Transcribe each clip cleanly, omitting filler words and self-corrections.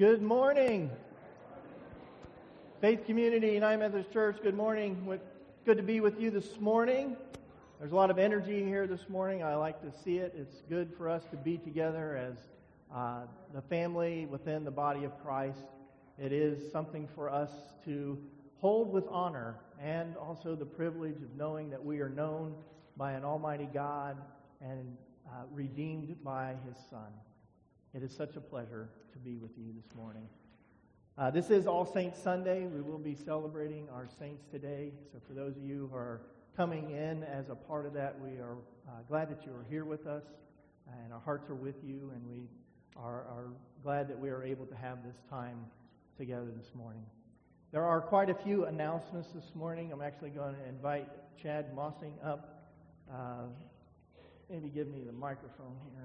Good morning. Faith Community, United Methodist Church, good morning. Good to be with you this morning. There's a lot of energy here this morning. I like to see it. It's good for us to be together as the family within the body of Christ. It is something for us to hold with honor, and also the privilege of knowing that we are known by an almighty God and redeemed by His Son. It is such a pleasure to be with you this morning. This is All Saints Sunday. We will be celebrating our saints today. So for those of you who are coming in as a part of that, we are glad that you are here with us, and our hearts are with you, and we are glad that we are able to have this time together this morning. There are quite a few announcements this morning. I'm actually going to invite Chad Mossing up. Maybe give me the microphone here.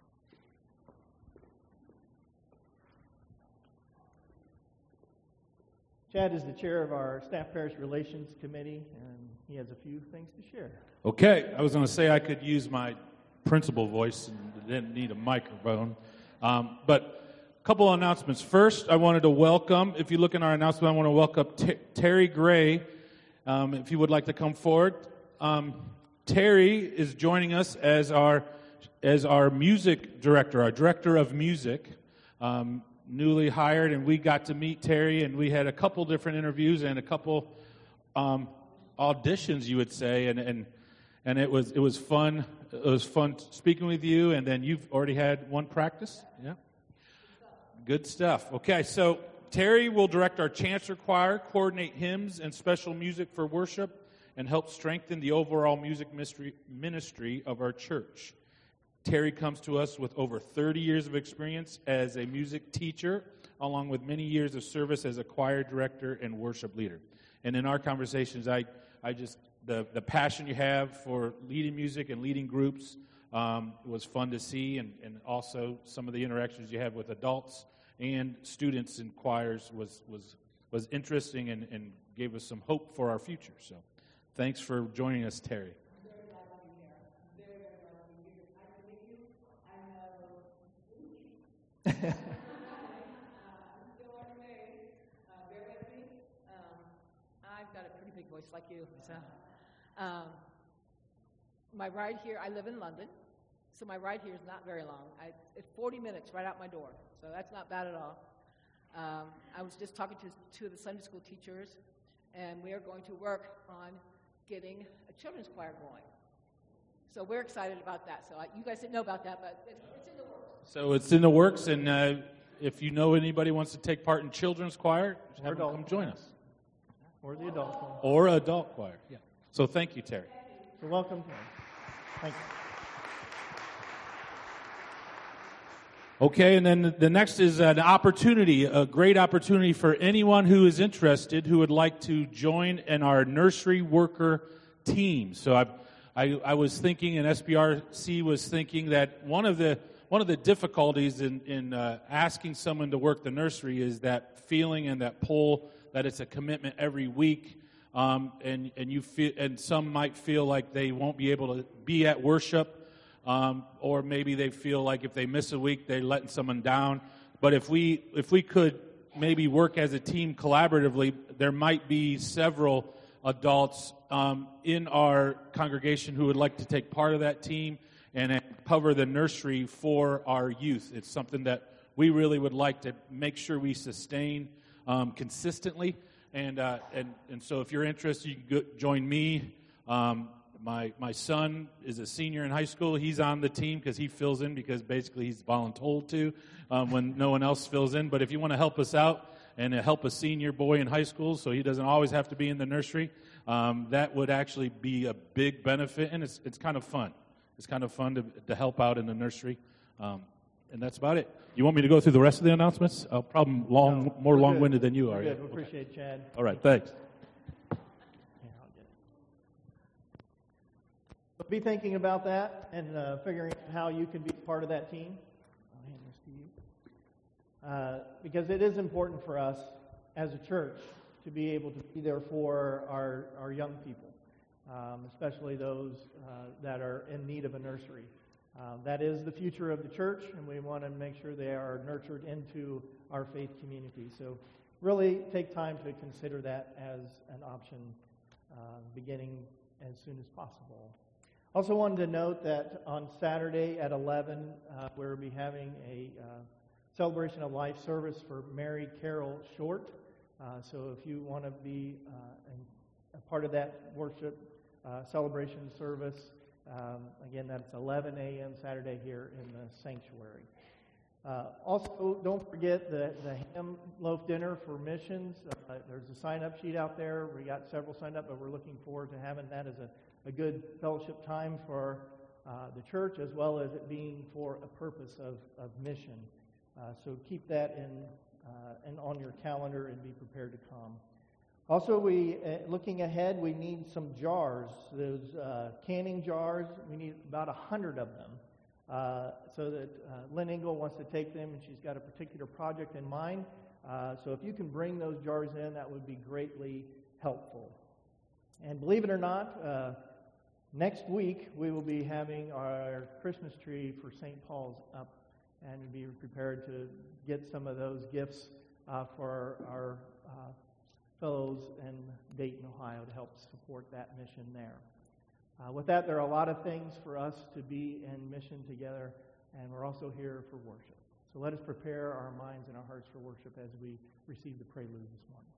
Chad is the chair of our Staff Parish Relations Committee, and he has a few things to share. Okay, I was going to say I could use my principal voice and didn't need a microphone. But a couple of announcements. First, I wanted to welcome, if you look in our announcement, I want to welcome Terry Gray, if you would like to come forward. Terry is joining us as our music director, our director of music. Newly hired, and we got to meet Terry, and we had a couple different interviews and a couple auditions, you would say, and it was fun. It was fun speaking with you, and then you've already had one practice, yeah. Good stuff. Okay, so Terry will direct our Chancellor Choir, coordinate hymns and special music for worship, and help strengthen the overall music ministry of our church. Terry comes to us with over 30 years of experience as a music teacher, along with many years of service as a choir director and worship leader. And in our conversations, I just, the passion you have for leading music and leading groups was fun to see, and also some of the interactions you have with adults and students in choirs was interesting and gave us some hope for our future. So thanks for joining us, Terry. I've got a pretty big voice like you. So, my ride here, I live in London, so my ride here is not very long. It's 40 minutes right out my door, so that's not bad at all. I was just talking to two of the Sunday school teachers, and we are going to work on getting a children's choir going. So we're excited about that. So you guys didn't know about that, but it's in the works. So it's in the works, and if you know anybody wants to take part in children's choir, have them come join us. Or the adult choir. Or adult choir, yeah. So thank you, Terry. You're welcome, Terry. Thank you. Okay, and then the next is an opportunity, a great opportunity for anyone who is interested who would like to join in our nursery worker team. So I was thinking, and SBRC was thinking that one of the difficulties in asking someone to work the nursery is that feeling and that pull that it's a commitment every week, and you feel, and some might feel like they won't be able to be at worship, or maybe they feel like if they miss a week they're letting someone down. But if we could maybe work as a team collaboratively, there might be several adults in our congregation who would like to take part of that team and cover the nursery for our youth. It's something that we really would like to make sure we sustain consistently. And so if you're interested, you can join me. My son is a senior in high school. He's on the team because he fills in because basically he's voluntold to when no one else fills in. But if you want to help us out and help a senior boy in high school so he doesn't always have to be in the nursery, that would actually be a big benefit, and it's kind of fun. It's kind of fun to help out in the nursery, and that's about it. You want me to go through the rest of the announcements? I'll probably more long-winded than you are. Good. We appreciate it, Chad. All right, thanks. But be thinking about that and figuring out how you can be part of that team. I'll hand this to you. Because it is important for us as a church to be able to be there for our young people, especially those that are in need of a nursery. That is the future of the church, and we want to make sure they are nurtured into our faith community. So really take time to consider that as an option beginning as soon as possible. Also wanted to note that on Saturday at 11, we'll be having a celebration of life service for Mary Carol Short. So if you want to be a part of that worship celebration service, again, that's 11 a.m. Saturday here in the sanctuary. Also, don't forget the ham loaf dinner for missions. There's a sign-up sheet out there. We got several signed up, but we're looking forward to having that as a good fellowship time for the church, as well as it being for a purpose of mission. So keep that in on your calendar and be prepared to come. Also, looking ahead, we need some jars. Those canning jars, we need about 100 of them. So that Lynn Engel wants to take them, and she's got a particular project in mind. So if you can bring those jars in, that would be greatly helpful. And believe it or not, next week we will be having our Christmas tree for St. Paul's up, and be prepared to get some of those gifts for our fellows in Dayton, Ohio, to help support that mission there. With that, there are a lot of things for us to be in mission together, and we're also here for worship. So let us prepare our minds and our hearts for worship as we receive the prelude this morning.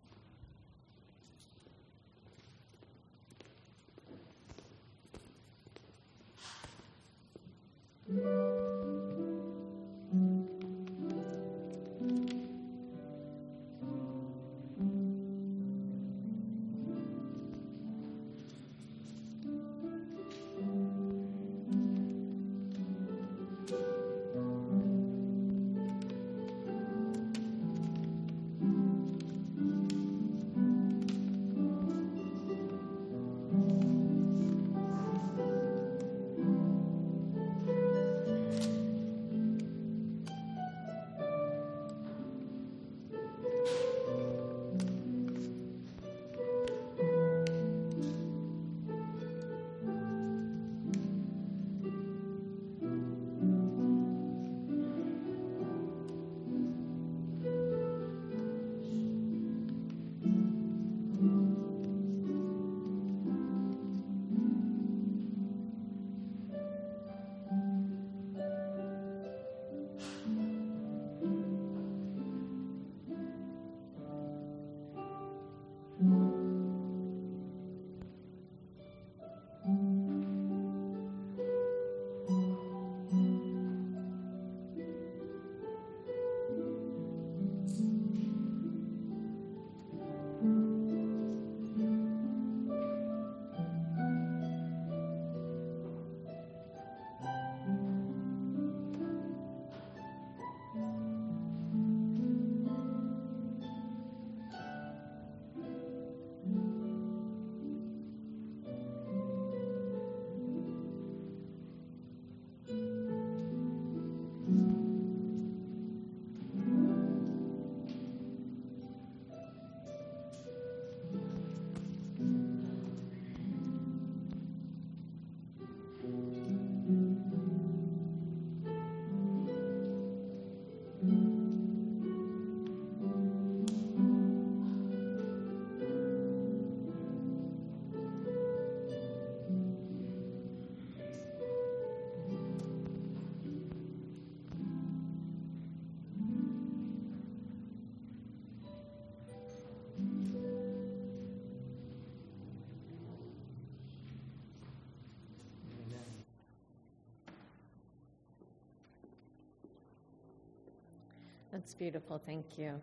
That's beautiful. Thank you.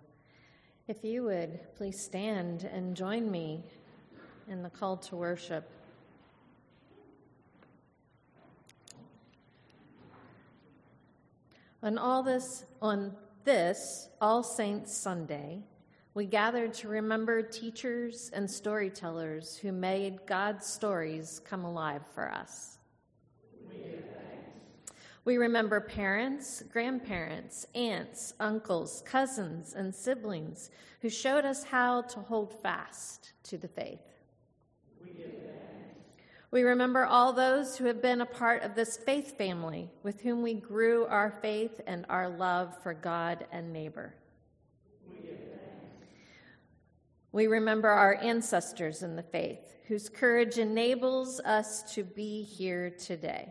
If you would please stand and join me in the call to worship. On this All Saints Sunday, we gathered to remember teachers and storytellers who made God's stories come alive for us. We remember parents, grandparents, aunts, uncles, cousins, and siblings who showed us how to hold fast to the faith. We remember all those who have been a part of this faith family with whom we grew our faith and our love for God and neighbor. We remember our ancestors in the faith, whose courage enables us to be here today.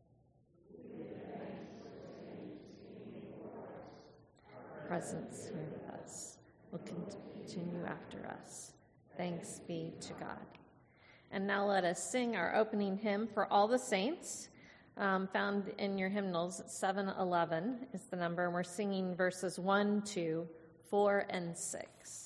Presence here with us will continue after us. Thanks be to God. And now let us sing our opening hymn for all the saints, found in your hymnals. 711 is the number, and we're singing verses 1, 2, 4, and 6.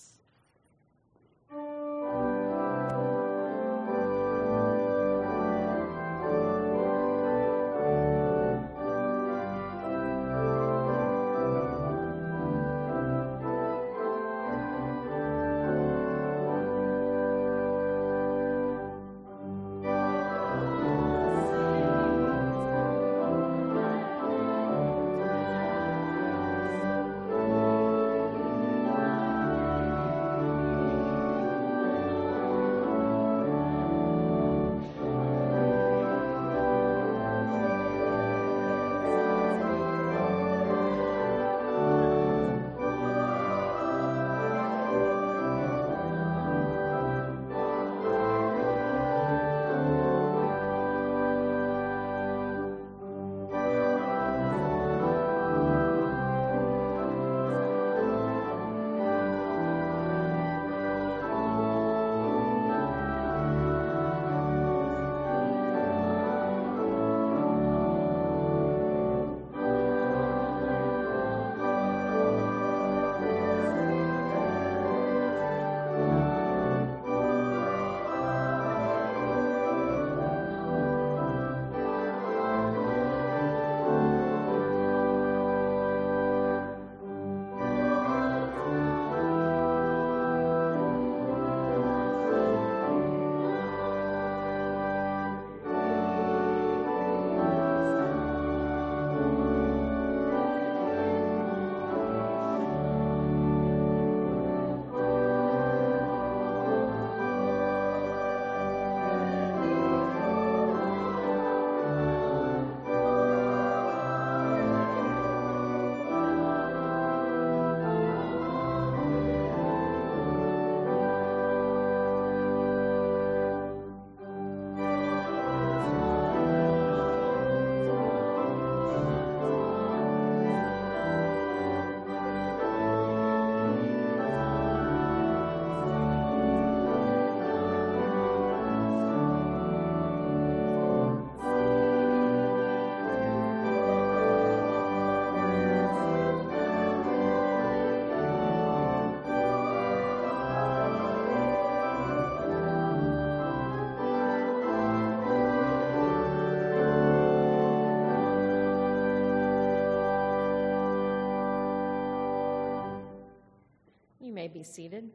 May be seated.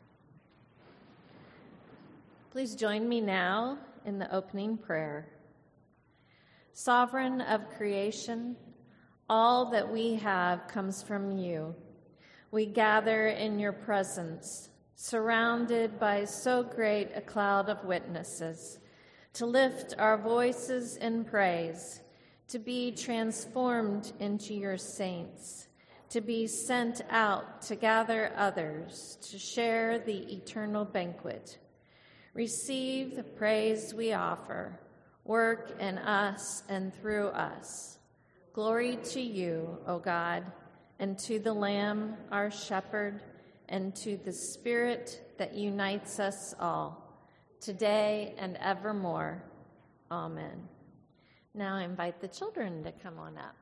Please join me now in the opening prayer. Sovereign of creation, all that we have comes from you. We gather in your presence, surrounded by so great a cloud of witnesses, to lift our voices in praise, to be transformed into your saints, to be sent out to gather others, to share the eternal banquet. Receive the praise we offer. Work in us and through us. Glory to you, O God, and to the Lamb, our shepherd, and to the Spirit that unites us all, today and evermore. Amen. Now I invite the children to come on up.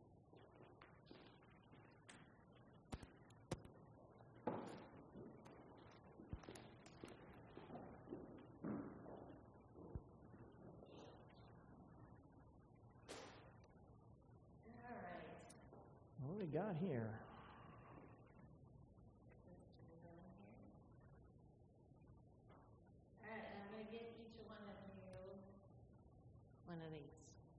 What do we got here? All right, I'm going to give each one of you one of these.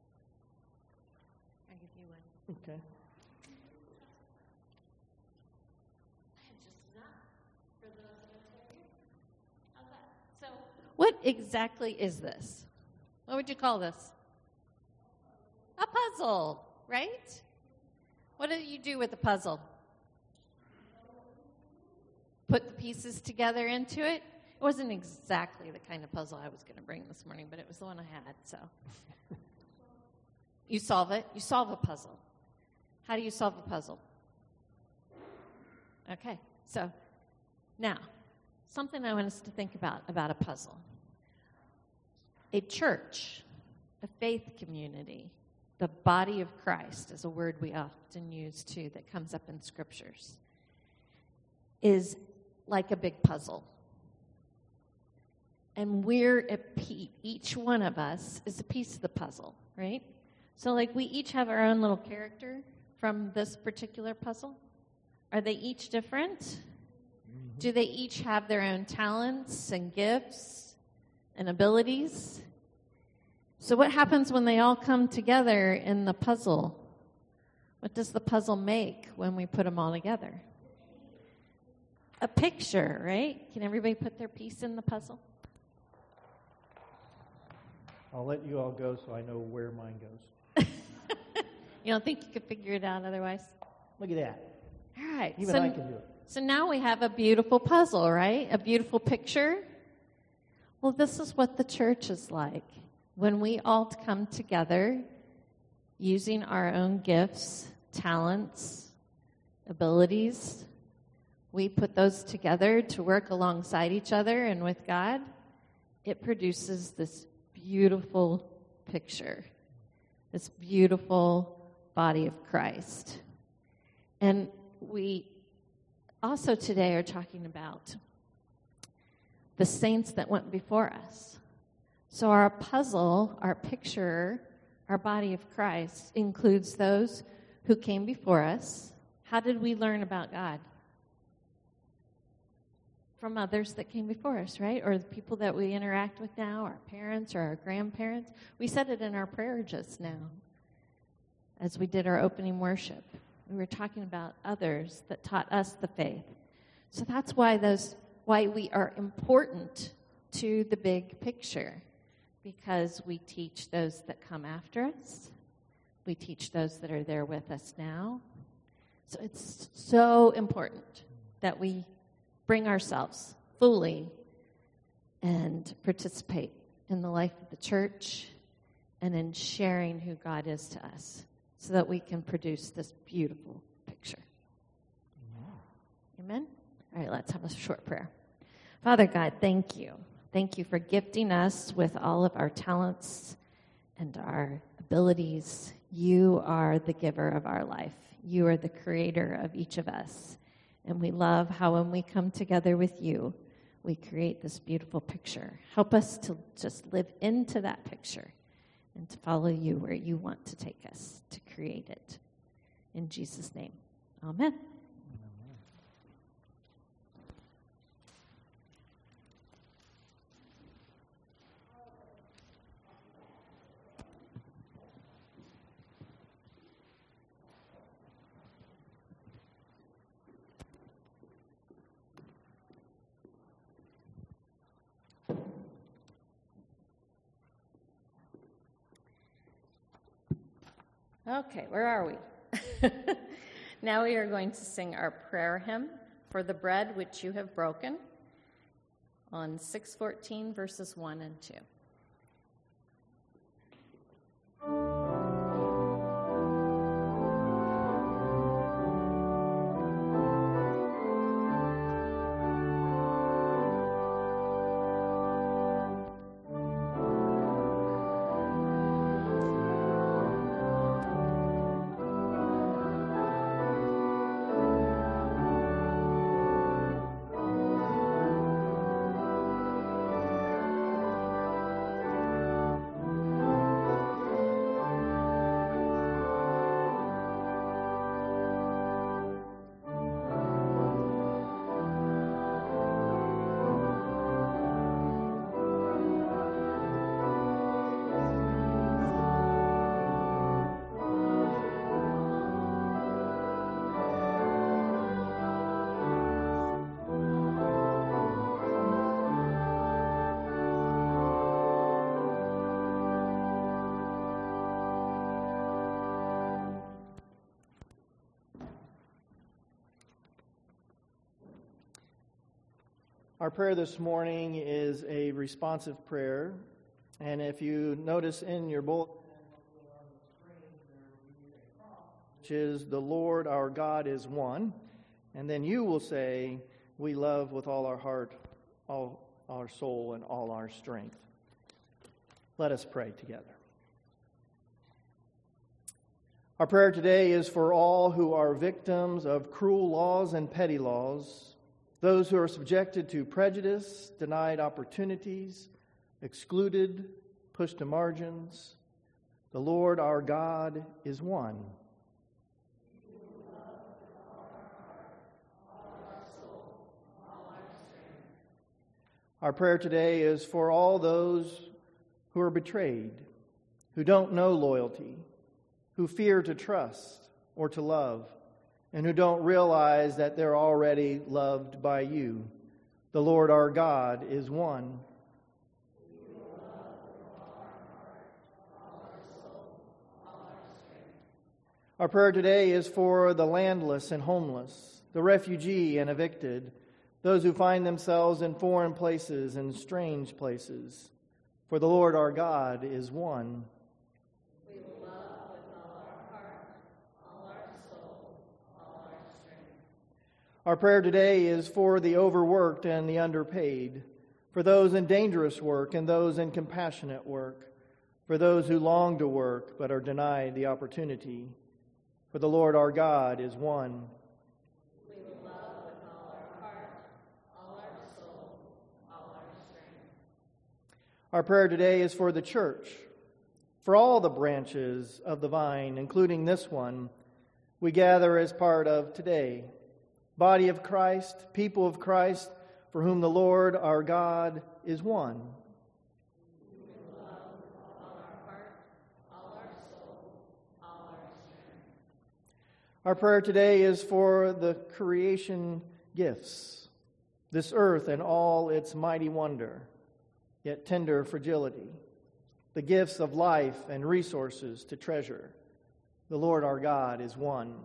I'll give you one. Okay. I have just enough for those of us over here. How's that? So, what exactly is this? What would you call this? A puzzle, right? What do you do with a puzzle? put the pieces together into it. It wasn't exactly the kind of puzzle I was going to bring this morning, but it was the one I had, so. You solve it. You solve a puzzle. How do you solve a puzzle? Okay, so now, something I want us to think about a puzzle. A church, a faith community, the body of Christ is a word we often use too that comes up in scriptures, is like a big puzzle. And each one of us is a piece of the puzzle, right? So like we each have our own little character from this particular puzzle. Are they each different? Mm-hmm. Do they each have their own talents and gifts and abilities? So what happens when they all come together in the puzzle? What does the puzzle make when we put them all together? A picture, right? Can everybody put their piece in the puzzle? I'll let you all go so I know where mine goes. You don't think you could figure it out otherwise? Look at that. All right. Even I can do it. So now we have a beautiful puzzle, right? A beautiful picture. Well, this is what the church is like. When we all come together using our own gifts, talents, abilities, we put those together to work alongside each other and with God, it produces this beautiful picture, this beautiful body of Christ. And we also today are talking about the saints that went before us. So our puzzle, our picture, our body of Christ includes those who came before us. How did we learn about God? From others that came before us, right? Or the people that we interact with now, our parents or our grandparents. We said it in our prayer just now as we did our opening worship. We were talking about others that taught us the faith. So that's why we are important to the big picture, because we teach those that come after us. We teach those that are there with us now. So it's so important that we bring ourselves fully and participate in the life of the church and in sharing who God is to us so that we can produce this beautiful picture. Amen? All right, let's have a short prayer. Father God, thank you. Thank you for gifting us with all of our talents and our abilities. You are the giver of our life. You are the creator of each of us. And we love how when we come together with you, we create this beautiful picture. Help us to just live into that picture and to follow you where you want to take us to create it. In Jesus' name, amen. Okay, where are we? Now we are going to sing our prayer hymn, For the Bread Which You Have Broken, on 614 verses 1 and 2. Our prayer this morning is a responsive prayer. And if you notice in your bulletin, which is the Lord our God is one. And then you will say, we love with all our heart, all our soul, and all our strength. Let us pray together. Our prayer today is for all who are victims of cruel laws and petty laws, those who are subjected to prejudice, denied opportunities, excluded, pushed to margins. The Lord our God is one. Our prayer today is for all those who are betrayed, who don't know loyalty, who fear to trust or to love, and who don't realize that they're already loved by you. The Lord our God is one. Our prayer today is for the landless and homeless, the refugee and evicted, those who find themselves in foreign places and strange places. For the Lord our God is one. We will love with all our heart, all our soul, all our strength. Our prayer today is for the overworked and the underpaid, for those in dangerous work and those in compassionate work, for those who long to work but are denied the opportunity. For the Lord our God is one. We will love with all our heart, all our soul, all our strength. Our prayer today is for the church, for all the branches of the vine, including this one, we gather as part of today. Body of Christ, people of Christ, for whom the Lord our God is one. We will love with all our heart, all our soul, all our strength. Our prayer today is for the creation gifts, this earth and all its mighty wonder, yet tender fragility, the gifts of life and resources to treasure. The Lord our God is one.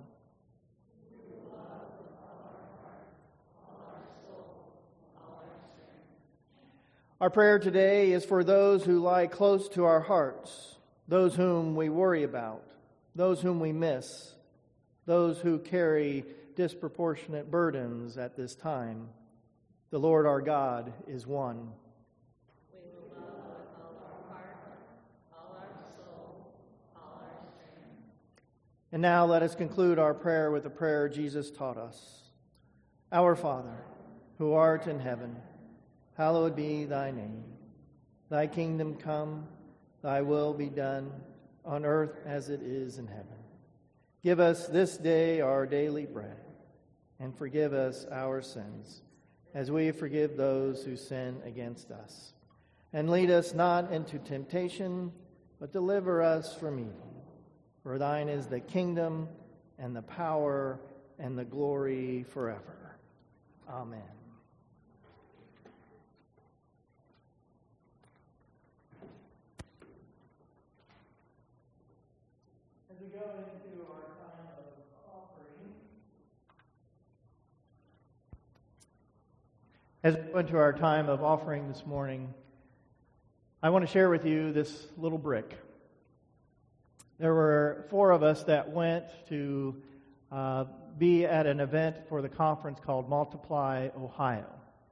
We will love with all our heart, all our soul, all our strength. Our prayer today is for those who lie close to our hearts, those whom we worry about, those whom we miss, those who carry disproportionate burdens at this time. The Lord our God is one. We will love with all our heart, all our soul, all our strength. And now let us conclude our prayer with the prayer Jesus taught us. Our Father, who art in heaven, hallowed be thy name. Thy kingdom come, thy will be done, on earth as it is in heaven. Give us this day our daily bread, and forgive us our sins, as we forgive those who sin against us. And lead us not into temptation, but deliver us from evil. For thine is the kingdom, and the power, and the glory forever. Amen. As we go into our time of offering, this morning, I want to share with you this little brick. There were 4 of us that went to be at an event for the conference called Multiply Ohio.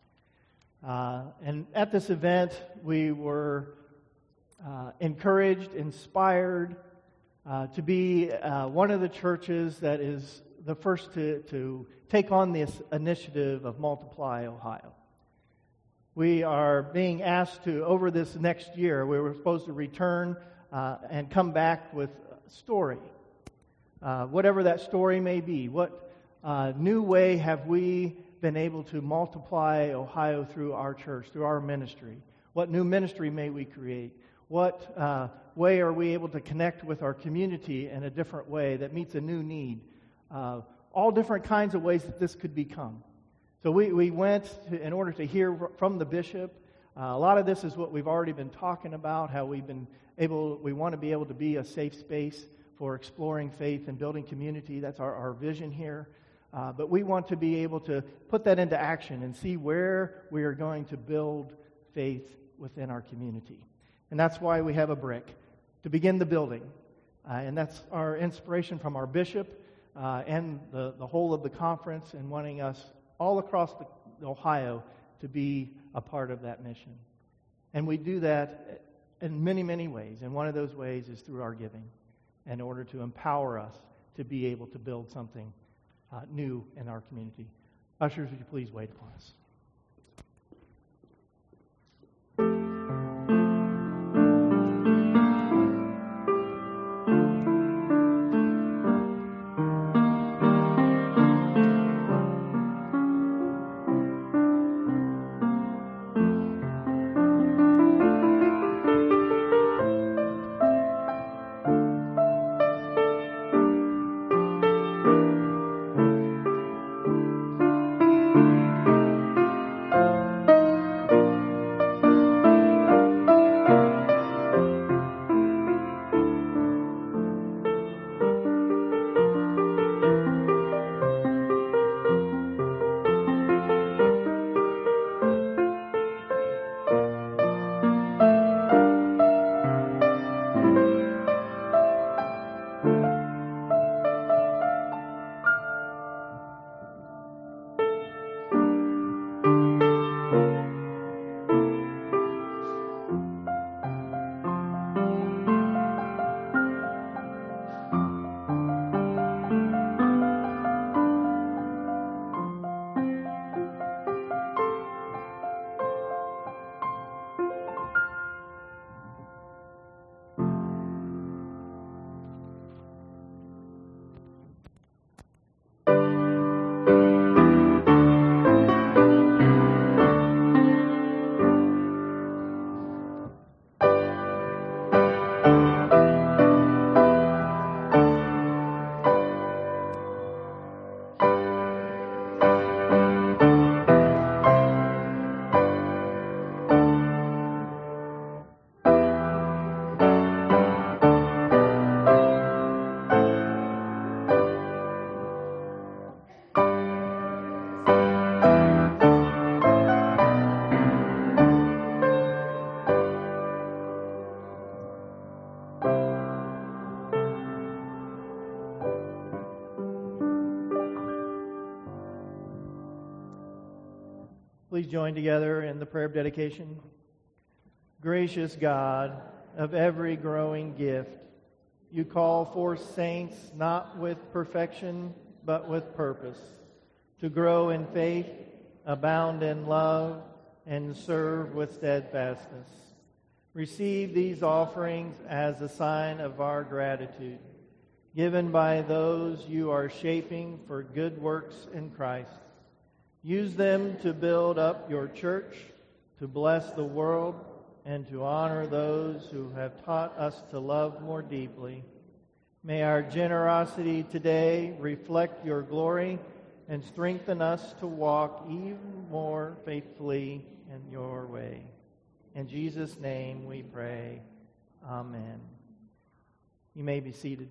And at this event, we were encouraged, inspired to be one of the churches that is the first to take on this initiative of Multiply Ohio. We are being asked to, over this next year, we were supposed to return and come back with a story. Whatever that story may be, what new way have we been able to multiply Ohio through our church, through our ministry? What new ministry may we create? What way are we able to connect with our community in a different way that meets a new need? All different kinds of ways that this could become. So we went in order to hear from the bishop. A lot of this is what we've already been talking about, how we want to be able to be a safe space for exploring faith and building community. That's our vision here. But we want to be able to put that into action and see where we are going to build faith within our community. And that's why we have a brick to begin the building. And that's our inspiration from our bishop and the whole of the conference, and wanting us all across Ohio to be a part of that mission. And we do that in many, many ways. And one of those ways is through our giving, in order to empower us to be able to build something new in our community. Ushers, would you please wait upon us? Please join together in the prayer of dedication. Gracious God of every growing gift, you call forth saints not with perfection, but with purpose, to grow in faith, abound in love, and serve with steadfastness. Receive these offerings as a sign of our gratitude, given by those you are shaping for good works in Christ. Use them to build up your church, to bless the world, and to honor those who have taught us to love more deeply. May our generosity today reflect your glory and strengthen us to walk even more faithfully in your way. In Jesus' name we pray. Amen. You may be seated.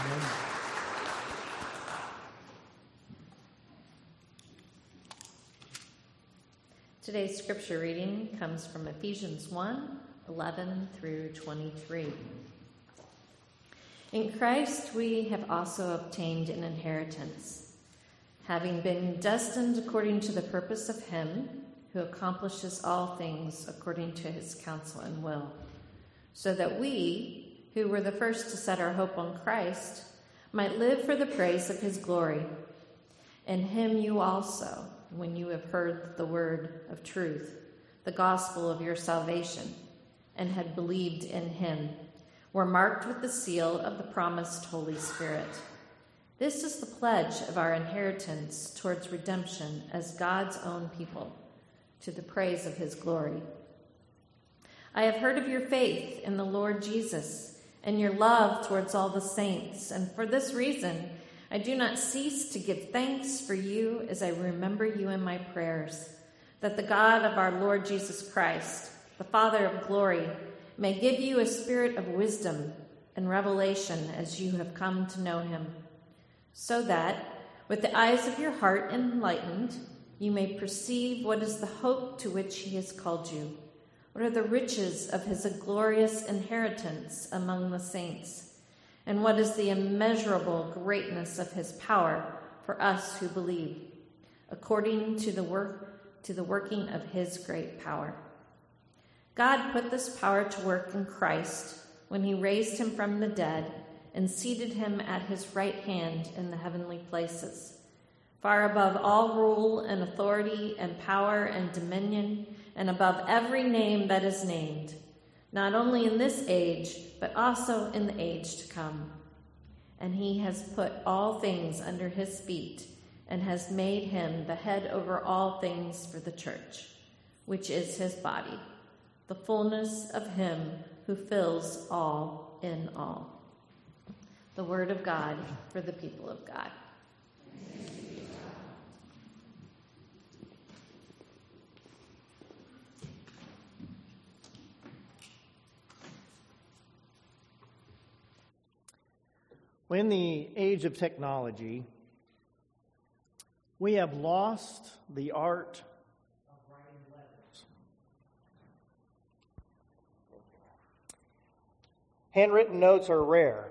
Today's scripture reading comes from Ephesians 1:11 through 23. In Christ we have also obtained an inheritance, having been destined according to the purpose of Him who accomplishes all things according to His counsel and will, so that we, who were the first to set our hope on Christ, might live for the praise of His glory. In Him you also, when you have heard the word of truth, the gospel of your salvation, and had believed in Him, were marked with the seal of the promised Holy Spirit. This is the pledge of our inheritance towards redemption as God's own people, to the praise of His glory. I have heard of your faith in the Lord Jesus and your love towards all the saints, and for this reason I do not cease to give thanks for you as I remember you in my prayers, that the God of our Lord Jesus Christ, the Father of glory, may give you a spirit of wisdom and revelation as you have come to know Him, so that, with the eyes of your heart enlightened, you may perceive what is the hope to which He has called you, what are the riches of His glorious inheritance among the saints, and what is the immeasurable greatness of His power for us who believe, according to the working of His great power. God put this power to work in Christ when He raised Him from the dead and seated Him at His right hand in the heavenly places, far above all rule and authority and power and dominion, and above every name that is named, not only in this age, but also in the age to come. And He has put all things under His feet and has made Him the head over all things for the church, which is His body, the fullness of Him who fills all in all. The word of God for the people of God. In the age of technology, we have lost the art of writing letters. Handwritten notes are rare.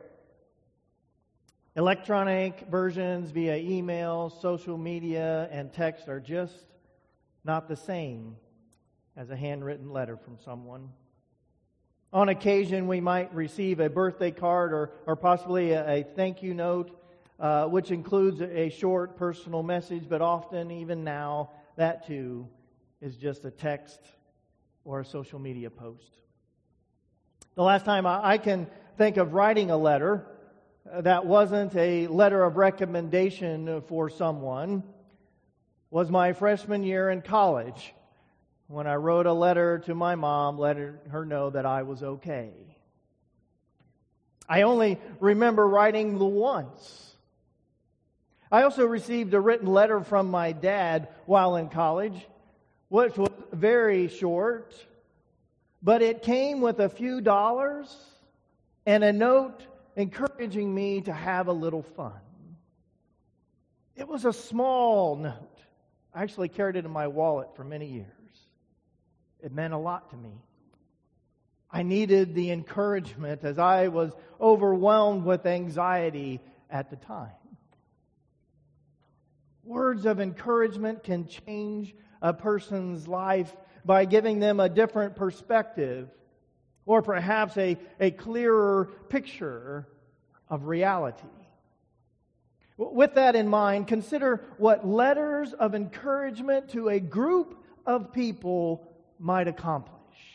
Electronic versions via email, social media, and text are just not the same as a handwritten letter from someone. On occasion, we might receive a birthday card or possibly a thank you note, which includes a short personal message, but often, even now, that too is just a text or a social media post. The last time I can think of writing a letter that wasn't a letter of recommendation for someone was my freshman year in college, when I wrote a letter to my mom, letting her know that I was okay. I only remember writing the once. I also received a written letter from my dad while in college, which was very short, but it came with a few dollars and a note encouraging me to have a little fun. It was a small note. I actually carried it in my wallet for many years. It meant a lot to me. I needed the encouragement as I was overwhelmed with anxiety at the time. Words of encouragement can change a person's life by giving them a different perspective or perhaps a clearer picture of reality. With that in mind, consider what letters of encouragement to a group of people might accomplish.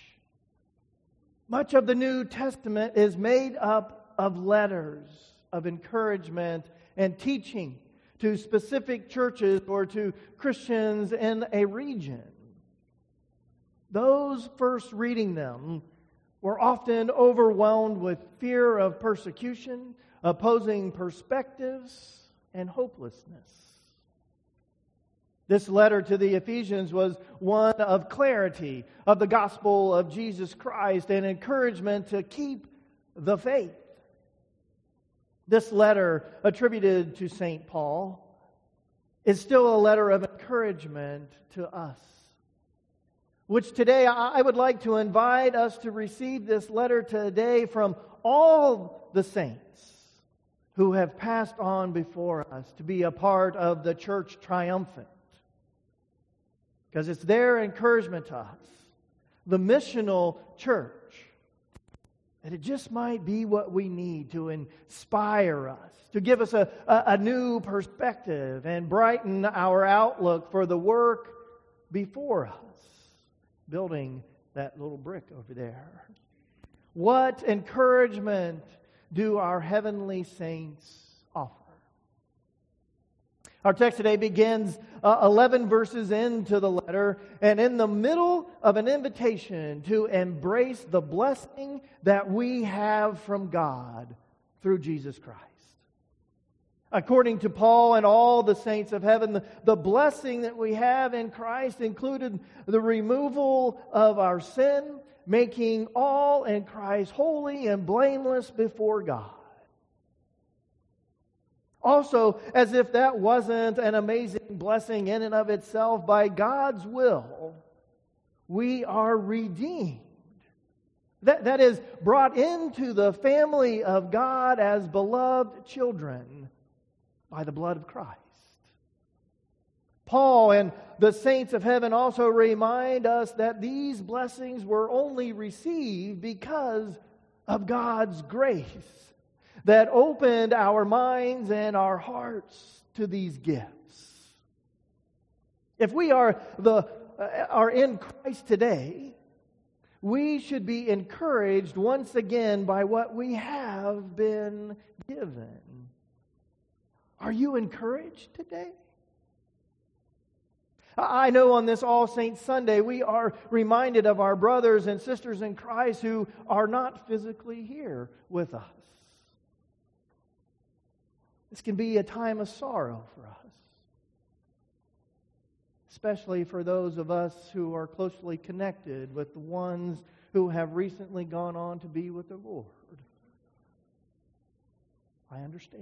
Much of the New Testament is made up of letters of encouragement and teaching to specific churches or to Christians in a region. Those first reading them were often overwhelmed with fear of persecution, opposing perspectives, and hopelessness. This letter to the Ephesians was one of clarity of the gospel of Jesus Christ and encouragement to keep the faith. This letter attributed to St. Paul is still a letter of encouragement to us, which today I would like to invite us to receive this letter today from all the saints who have passed on before us to be a part of the church triumphant. Because it's their encouragement to us, the missional church, that it just might be what we need to inspire us, to give us a new perspective and brighten our outlook for the work before us, building that little brick over there. What encouragement do our heavenly saints offer? Our text today begins 11 verses into the letter, and in the middle of an invitation to embrace the blessing that we have from God through Jesus Christ. According to Paul and all the saints of heaven, the blessing that we have in Christ included the removal of our sin, making all in Christ holy and blameless before God. Also, as if that wasn't an amazing blessing in and of itself, by God's will, we are redeemed. That is, brought into the family of God as beloved children by the blood of Christ. Paul and the saints of heaven also remind us that these blessings were only received because of God's grace that opened our minds and our hearts to these gifts. If we are in Christ today, we should be encouraged once again by what we have been given. Are you encouraged today? I know on this All Saints Sunday we are reminded of our brothers and sisters in Christ who are not physically here with us. This can be a time of sorrow for us, especially for those of us who are closely connected with the ones who have recently gone on to be with the Lord. I understand.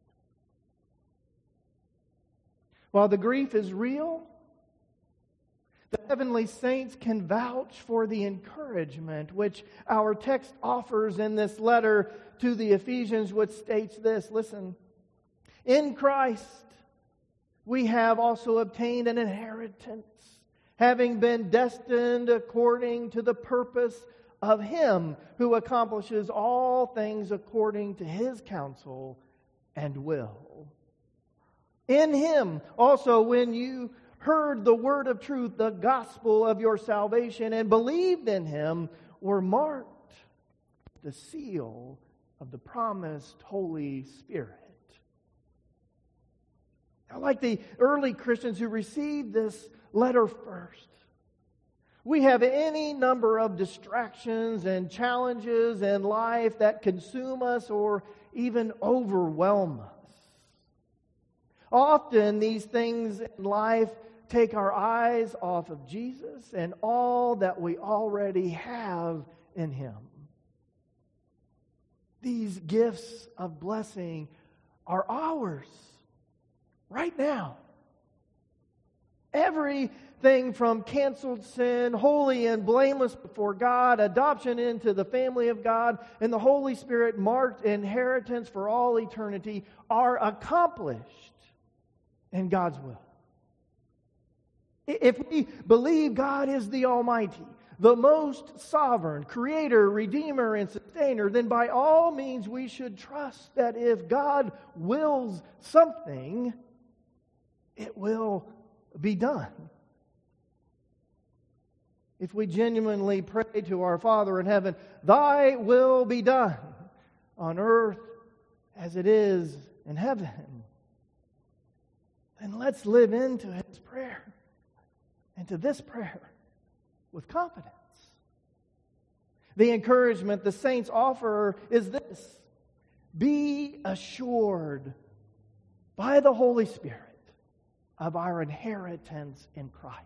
While the grief is real, the heavenly saints can vouch for the encouragement which our text offers in this letter to the Ephesians, which states this. Listen, in Christ we have also obtained an inheritance, having been destined according to the purpose of Him who accomplishes all things according to His counsel and will. In Him also, when you heard the word of truth, the gospel of your salvation, and believed in Him, were marked with the seal of the promised Holy Spirit. Now, like the early Christians who received this letter first, we have any number of distractions and challenges in life that consume us or even overwhelm us. Often these things in life take our eyes off of Jesus and all that we already have in Him. These gifts of blessing are ours right now. Everything from canceled sin, holy and blameless before God, adoption into the family of God, and the Holy Spirit marked inheritance for all eternity are accomplished in God's will. If we believe God is the Almighty, the most sovereign, creator, redeemer, and sustainer, then by all means we should trust that if God wills something, it will be done. If we genuinely pray to our Father in heaven, Thy will be done on earth as it is in heaven, then let's live into His prayer, into this prayer, with confidence. The encouragement the saints offer is this: be assured by the Holy Spirit of our inheritance in Christ.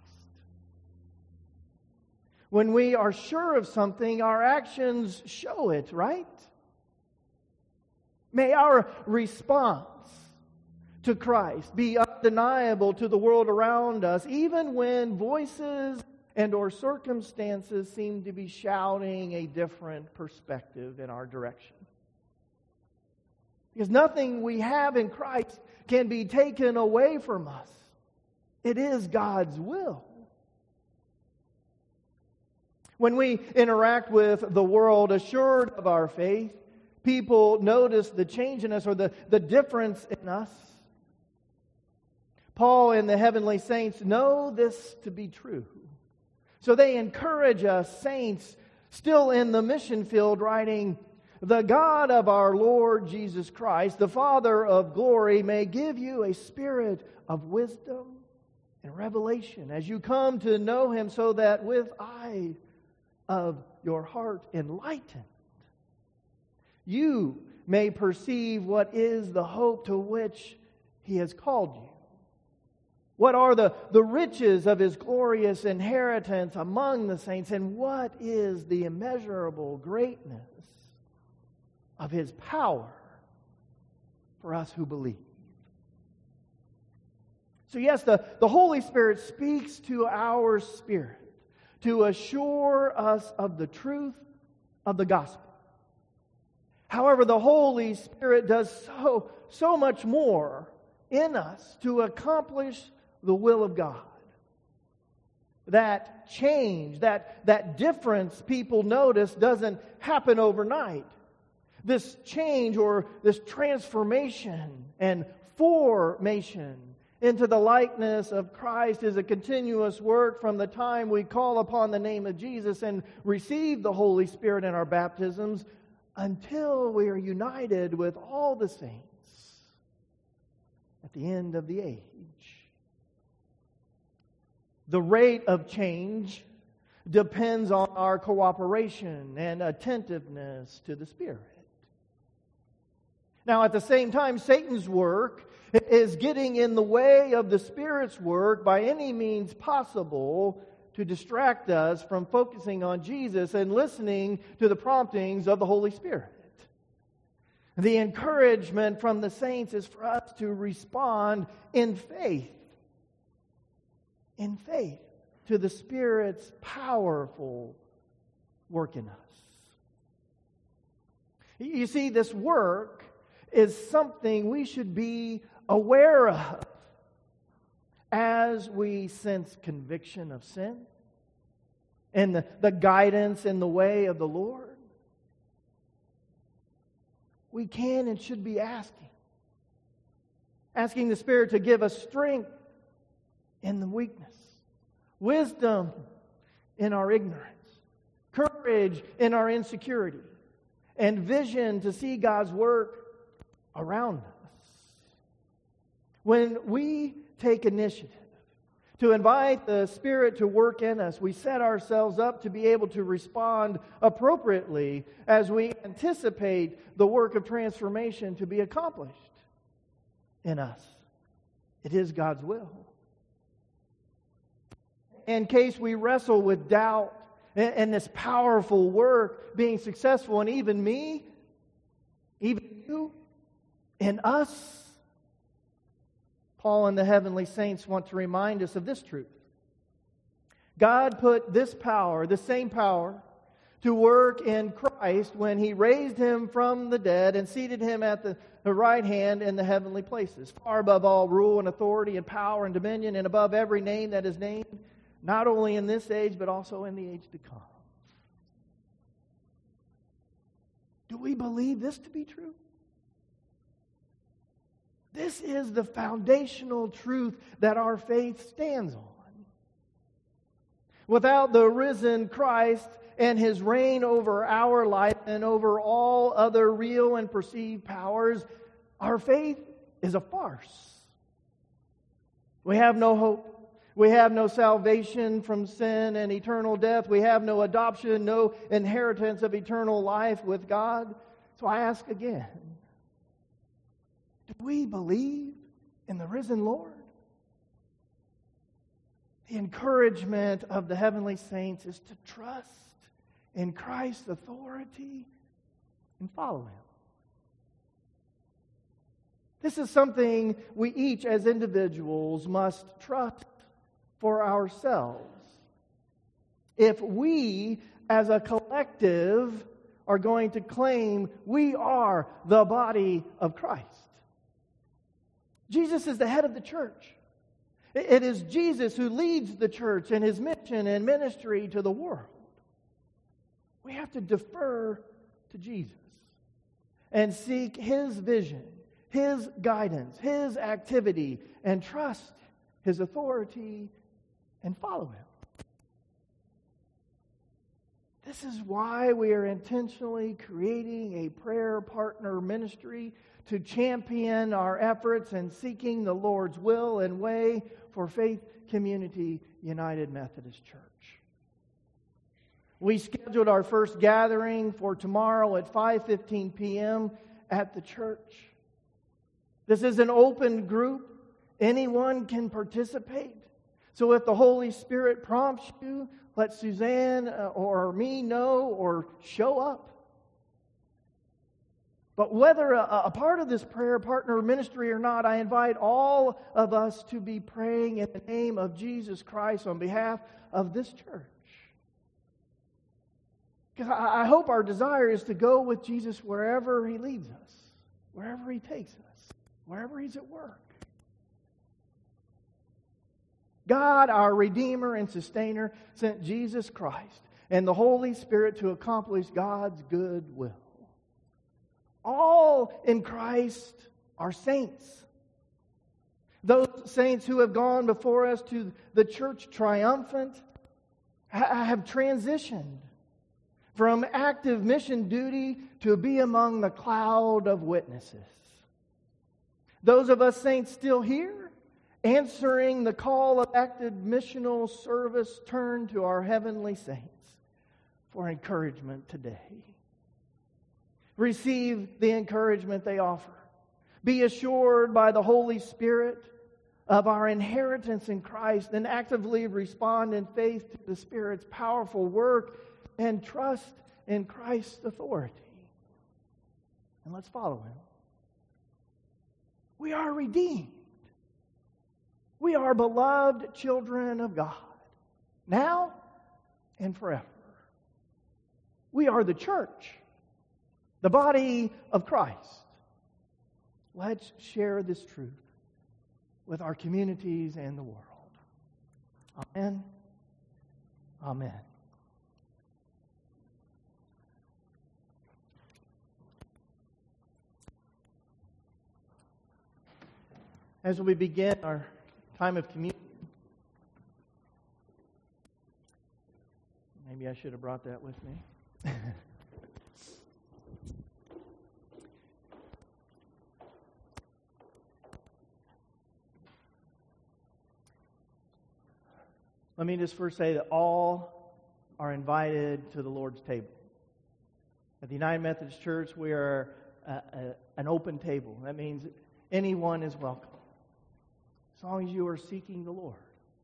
When we are sure of something, our actions show it, right? May our response to Christ be undeniable to the world around us, even when voices and or circumstances seem to be shouting a different perspective in our direction. Because nothing we have in Christ can be taken away from us. It is God's will. When we interact with the world assured of our faith, people notice the change in us or the difference in us. Paul and the heavenly saints know this to be true. So they encourage us, saints, still in the mission field, writing, "The God of our Lord Jesus Christ, the Father of glory, may give you a spirit of wisdom and revelation as you come to know Him, so that with eyes of your heart enlightened, you may perceive what is the hope to which He has called you. What are the riches of His glorious inheritance among the saints, and what is the immeasurable greatness of His power for us who believe?" So yes, the Holy Spirit speaks to our spirit to assure us of the truth of the gospel. However, the Holy Spirit does so much more in us to accomplish the will of God. That change, that difference people notice doesn't happen overnight. This change or this transformation and formation into the likeness of Christ is a continuous work from the time we call upon the name of Jesus and receive the Holy Spirit in our baptisms until we are united with all the saints at the end of the age. The rate of change depends on our cooperation and attentiveness to the Spirit. Now, at the same time, Satan's work is getting in the way of the Spirit's work by any means possible to distract us from focusing on Jesus and listening to the promptings of the Holy Spirit. The encouragement from the saints is for us to respond in faith to the Spirit's powerful work in us. You see, this work is something we should be aware of as we sense conviction of sin and the guidance in the way of the Lord. We can and should be asking the Spirit to give us strength in the weakness, wisdom in our ignorance, courage in our insecurity, and vision to see God's work around us. When we take initiative to invite the Spirit to work in us, we set ourselves up to be able to respond appropriately as we anticipate the work of transformation to be accomplished in us. It is God's will. In case we wrestle with doubt and this powerful work being successful, and even me, even you, in us, Paul and the heavenly saints want to remind us of this truth. God put this power, the same power, to work in Christ when He raised Him from the dead and seated Him at the right hand in the heavenly places, far above all rule and authority and power and dominion, and above every name that is named, not only in this age, but also in the age to come. Do we believe this to be true? This is the foundational truth that our faith stands on. Without the risen Christ and His reign over our life and over all other real and perceived powers, our faith is a farce. We have no hope. We have no salvation from sin and eternal death. We have no adoption, no inheritance of eternal life with God. So I ask again, do we believe in the risen Lord? The encouragement of the heavenly saints is to trust in Christ's authority and follow Him. This is something we each as individuals must trust for ourselves. If we as a collective are going to claim we are the body of Christ. Jesus is the head of the church. It is Jesus who leads the church in his mission and ministry to the world. We have to defer to Jesus and seek his vision, his guidance, his activity, and trust his authority and follow him. This is why we are intentionally creating a prayer partner ministry to champion our efforts in seeking the Lord's will and way for Faith Community United Methodist Church. We scheduled our first gathering for tomorrow at 5:15 p.m. at the church. This is an open group. Anyone can participate. So if the Holy Spirit prompts you, let Suzanne or me know or show up. But whether a part of this prayer partner ministry or not, I invite all of us to be praying in the name of Jesus Christ on behalf of this church. Because I hope our desire is to go with Jesus wherever he leads us, wherever he takes us, wherever he's at work. God, our Redeemer and Sustainer, sent Jesus Christ and the Holy Spirit to accomplish God's good will. All in Christ are saints. Those saints who have gone before us to the church triumphant have transitioned from active mission duty to be among the cloud of witnesses. Those of us saints still here, answering the call of active missional service, turn to our heavenly saints for encouragement today. Receive the encouragement they offer. Be assured by the Holy Spirit of our inheritance in Christ and actively respond in faith to the Spirit's powerful work and trust in Christ's authority. And let's follow him. We are redeemed. We are beloved children of God, now and forever. We are the church, the body of Christ. Let's share this truth with our communities and the world. Amen. Amen. As we begin our time of communion, maybe I should have brought that with me. Let me just first say that all are invited to the Lord's table. At the United Methodist Church, we are an open table. That means anyone is welcome, as long as you are seeking the Lord.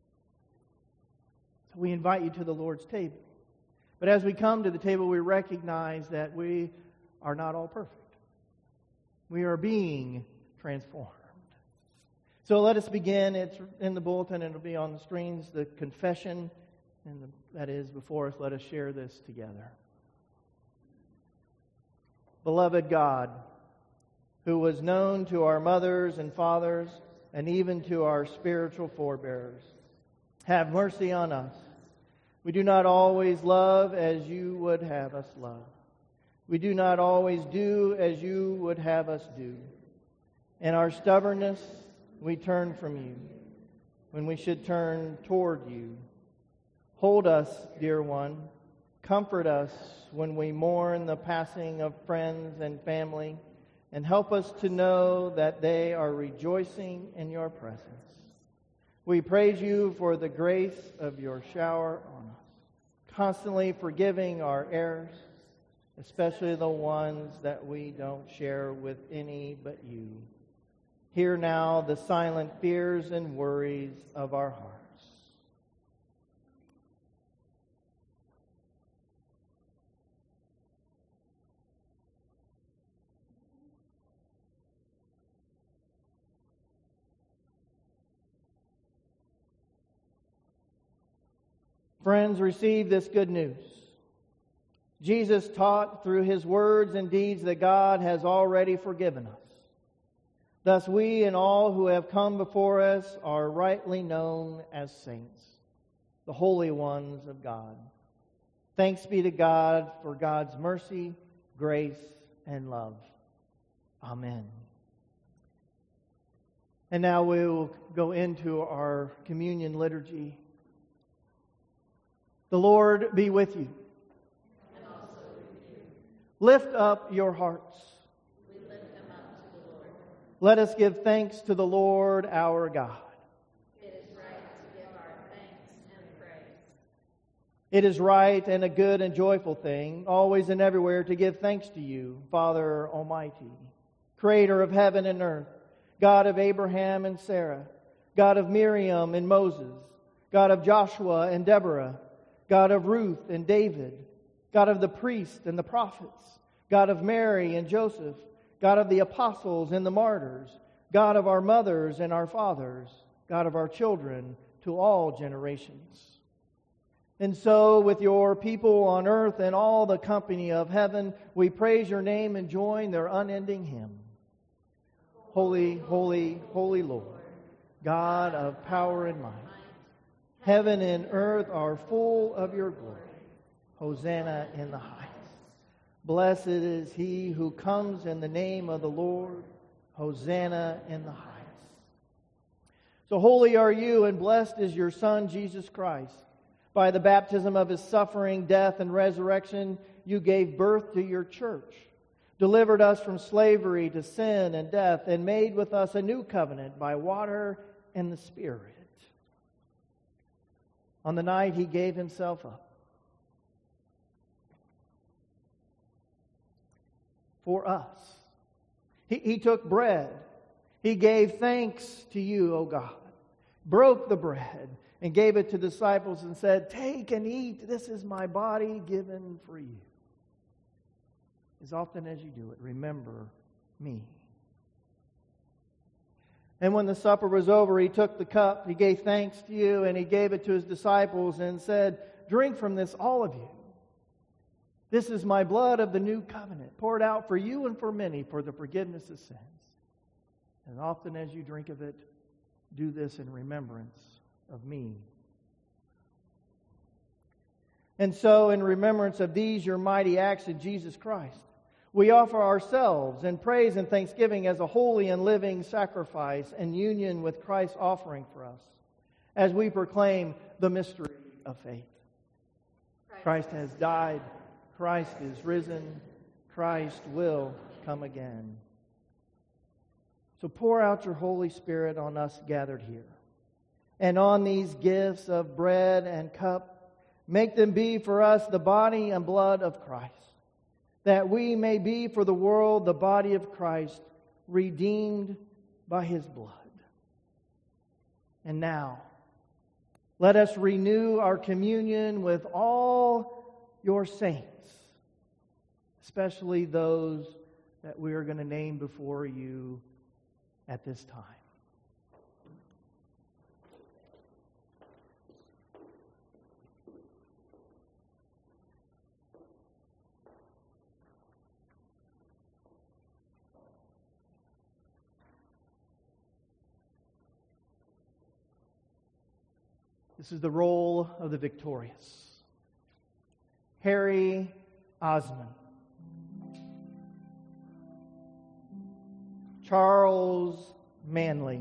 So we invite you to the Lord's table. But as we come to the table, we recognize that we are not all perfect. We are being transformed. So let us begin. It's in the bulletin, and it'll be on the screens, the confession, and that is before us. Let us share this together. Beloved God, who was known to our mothers and fathers, and even to our spiritual forebears, have mercy on us. We do not always love as you would have us love. We do not always do as you would have us do. In our stubbornness, we turn from you when we should turn toward you. Hold us, dear one. Comfort us when we mourn the passing of friends and family, and help us to know that they are rejoicing in your presence. We praise you for the grace of your shower on us, constantly forgiving our errors, especially the ones that we don't share with any but you. Hear now the silent fears and worries of our hearts. Friends, receive this good news. Jesus taught through His words and deeds that God has already forgiven us. Thus we and all who have come before us are rightly known as saints, the holy ones of God. Thanks be to God for God's mercy, grace, and love. Amen. And now we will go into our communion liturgy. The Lord be with you. And also with you. Lift up your hearts. We lift them up to the Lord. Let us give thanks to the Lord our God. It is right to give our thanks and praise. It is right and a good and joyful thing, always and everywhere, to give thanks to you, Father Almighty, Creator of heaven and earth, God of Abraham and Sarah, God of Miriam and Moses, God of Joshua and Deborah, God of Ruth and David, God of the priests and the prophets, God of Mary and Joseph, God of the apostles and the martyrs, God of our mothers and our fathers, God of our children to all generations. And so, with your people on earth and all the company of heaven, we praise your name and join their unending hymn. Holy, holy, holy Lord, God of power and might, heaven and earth are full of your glory. Hosanna in the highest. Blessed is he who comes in the name of the Lord. Hosanna in the highest. So holy are you, and blessed is your Son, Jesus Christ. By the baptism of his suffering, death, and resurrection, you gave birth to your church, delivered us from slavery to sin and death, and made with us a new covenant by water and the Spirit. On the night he gave himself up for us, he took bread. He gave thanks to you, O God, broke the bread, and gave it to the disciples and said, "Take and eat. This is my body given for you. As often as you do it, remember me." And when the supper was over, he took the cup, he gave thanks to you, and he gave it to his disciples and said, "Drink from this, all of you. This is my blood of the new covenant, poured out for you and for many for the forgiveness of sins. And often as you drink of it, do this in remembrance of me." And so, in remembrance of these, your mighty acts in Jesus Christ, we offer ourselves in praise and thanksgiving as a holy and living sacrifice in union with Christ's offering for us, as we proclaim the mystery of faith. Christ has died. Christ is risen. Christ will come again. So pour out your Holy Spirit on us gathered here, and on these gifts of bread and cup. Make them be for us the body and blood of Christ, that we may be for the world the body of Christ, redeemed by his blood. And now, let us renew our communion with all your saints, especially those that we are going to name before you at this time. This is the roll of the victorious. Harry Osmond, Charles Manley,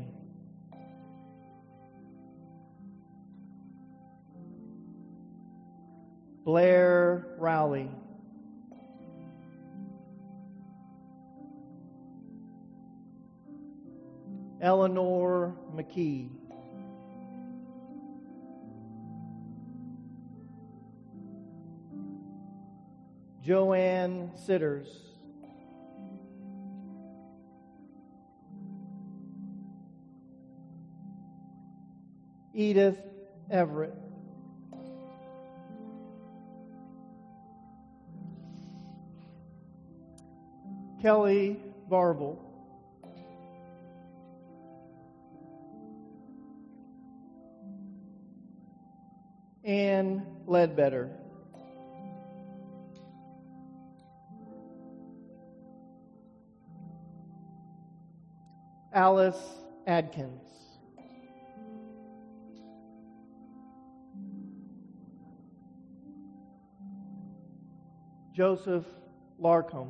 Blair Rowley, Eleanor McKee, Joanne Sitters, Edith Everett, Kelly Barble, and Ann Ledbetter. Alice Adkins. Joseph Larcombe.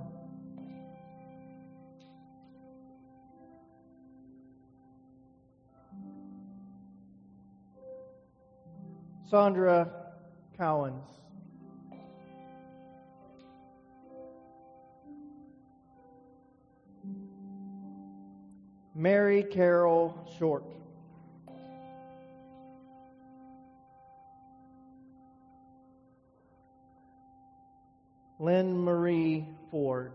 Sandra Cowens. Mary Carol Short. Lynn Marie Ford.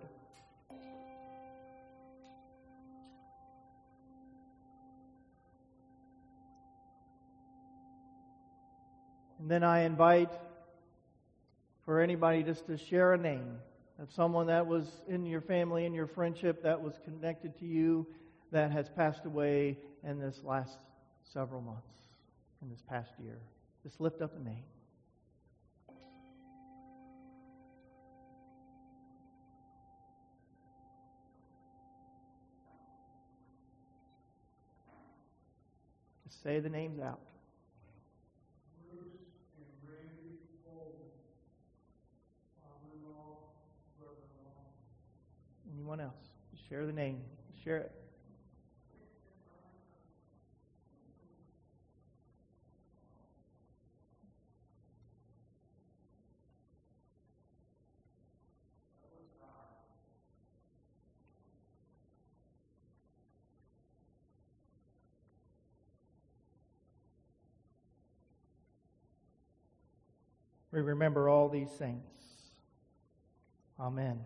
And then I invite for anybody just to share a name of someone that was in your family, in your friendship, that was connected to you, that has passed away in this last several months, in this past year. Just lift up a name. Just say the names out. Anyone else? Just share the name. Share it. We remember all these saints. Amen.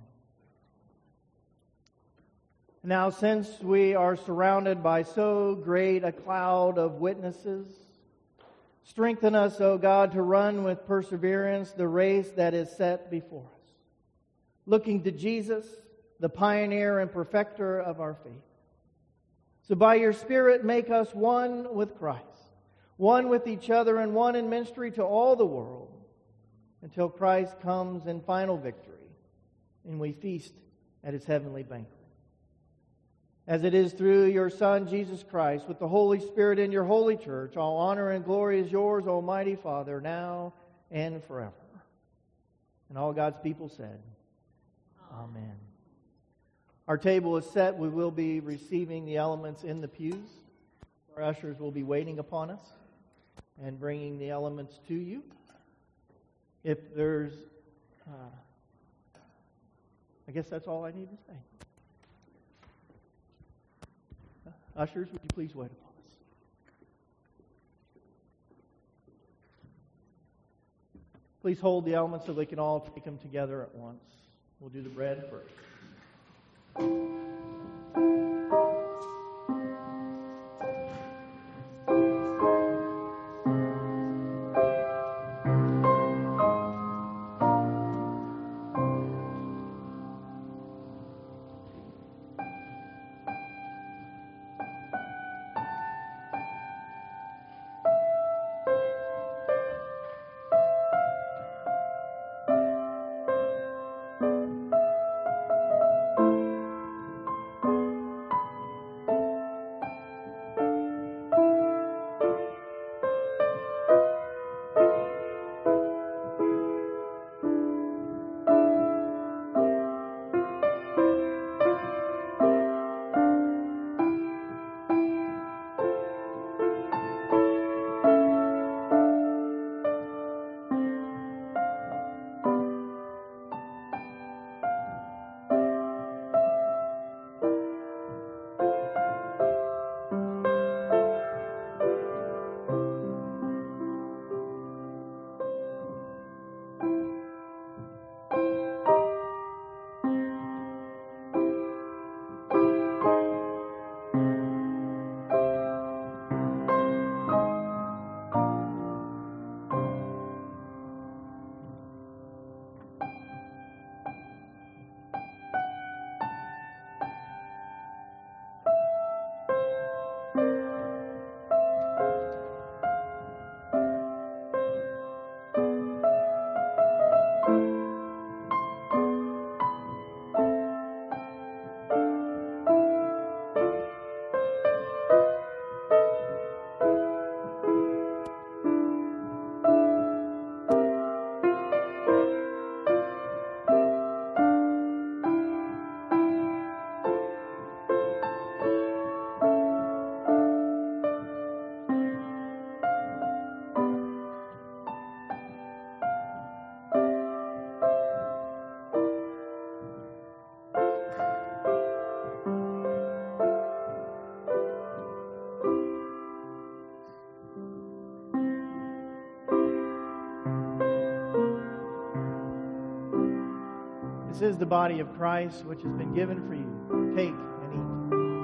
Now, since we are surrounded by so great a cloud of witnesses, strengthen us, O God, to run with perseverance the race that is set before us, looking to Jesus, the pioneer and perfecter of our faith. So by your Spirit, make us one with Christ, one with each other, and one in ministry to all the world, until Christ comes in final victory and we feast at His heavenly banquet. As it is through your Son, Jesus Christ, with the Holy Spirit in your holy church, all honor and glory is yours, Almighty Father, now and forever. And all God's people said, Amen. Our table is set. We will be receiving the elements in the pews. Our ushers will be waiting upon us and bringing the elements to you. If there's, I guess that's all I need to say. Ushers, would you please wait upon us? Please hold the elements so they can all take them together at once. We'll do the bread first. This is the body of Christ, which has been given for you. Take and eat.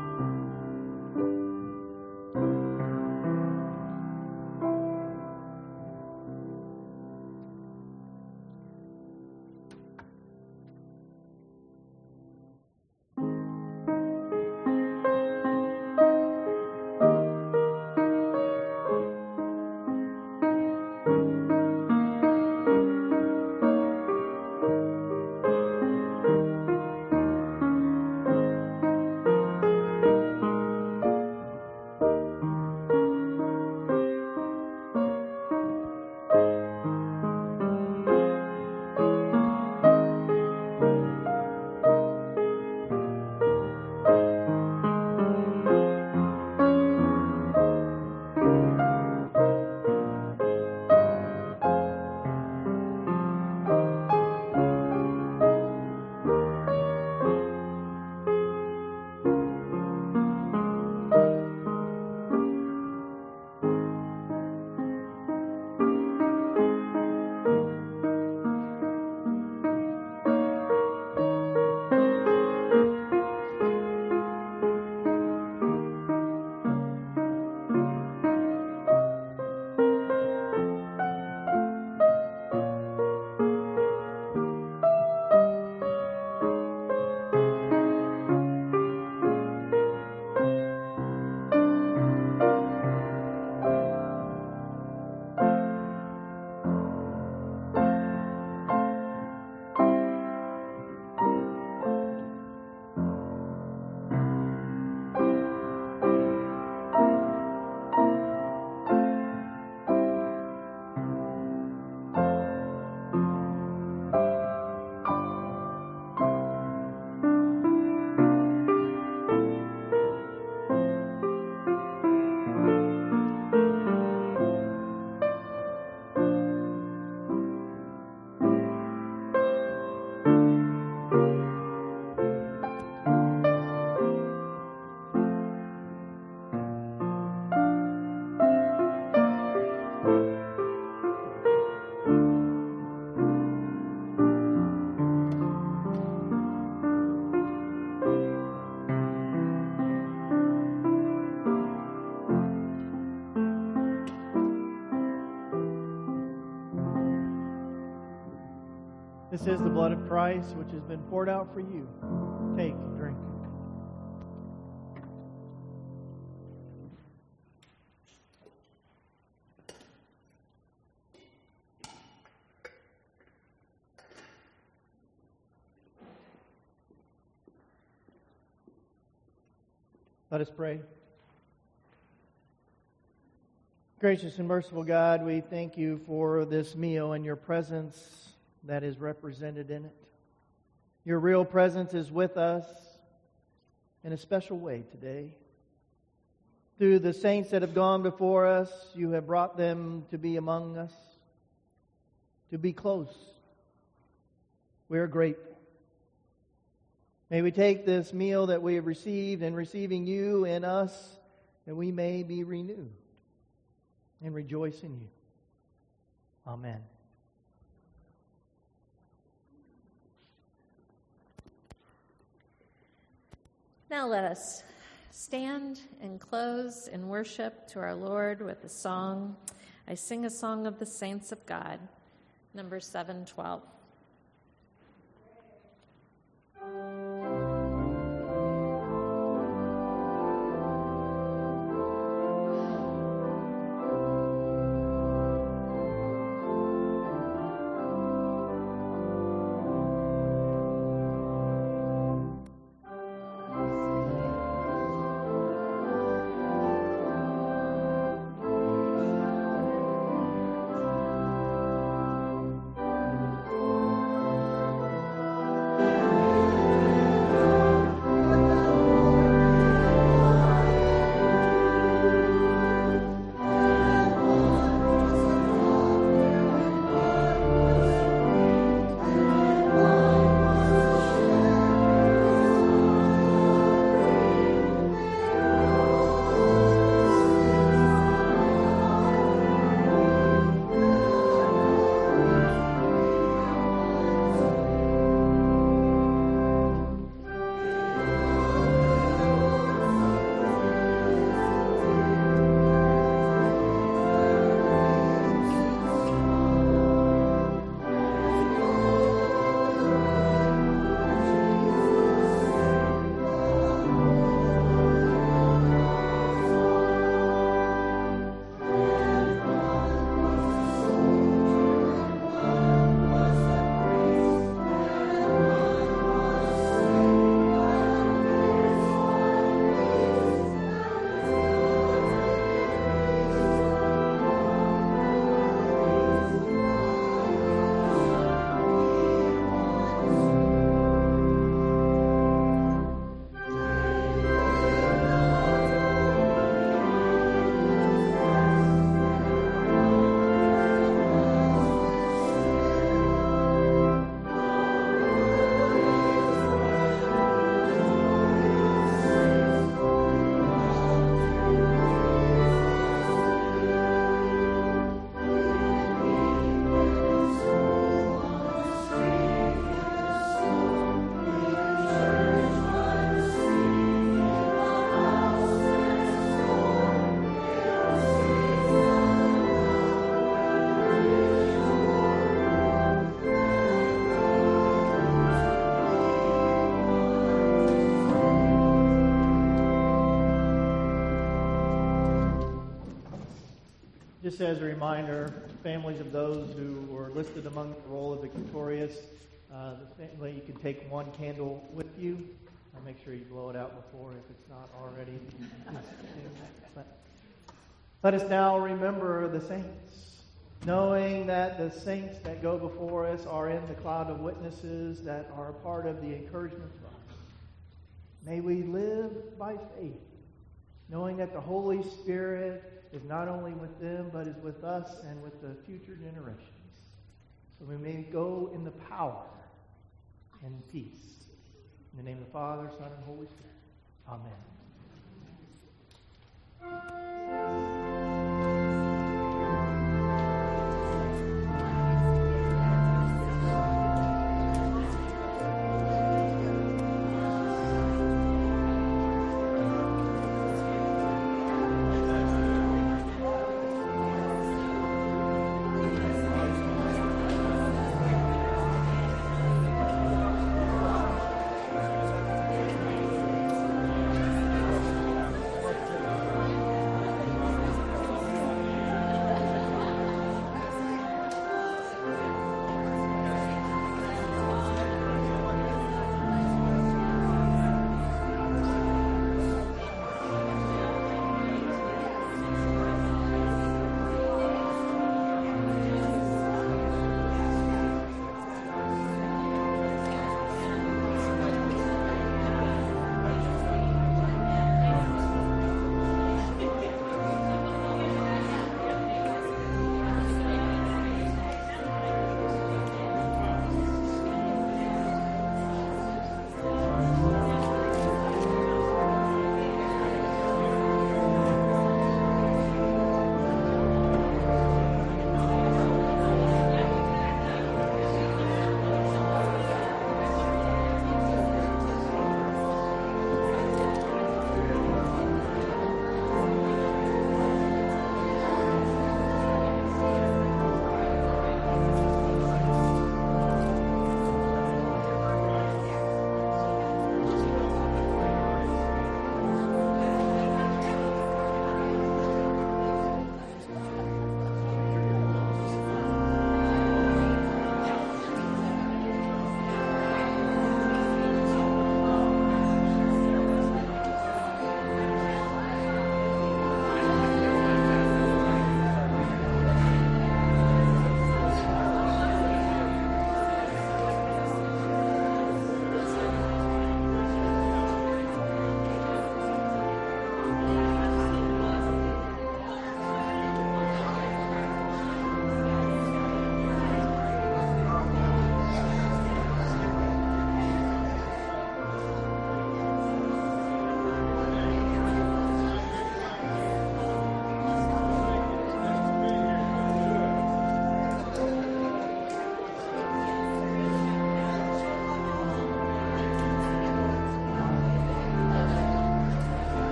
This is the blood of Christ, which has been poured out for you. Take and drink. Let us pray. Gracious and merciful God, we thank you for this meal and your presence that is represented in it. Your real presence is with us in a special way today. Through the saints that have gone before us, you have brought them to be among us, to be close. We are grateful. May we take this meal that we have received and receiving you in us, that we may be renewed and rejoice in you. Amen. Now let us stand and close in worship to our Lord with a song. I sing a song of the saints of God, number 712. Just as a reminder, families of those who were listed among the roll of the victorious, the family, you can take one candle with you. Make sure you blow it out before if it's not already. Let us now remember the saints, knowing that the saints that go before us are in the cloud of witnesses that are part of the encouragement for us. May we live by faith, knowing that the Holy Spirit is not only with them, but is with us and with the future generations. So we may go in the power and peace. In the name of the Father, Son, and Holy Spirit. Amen.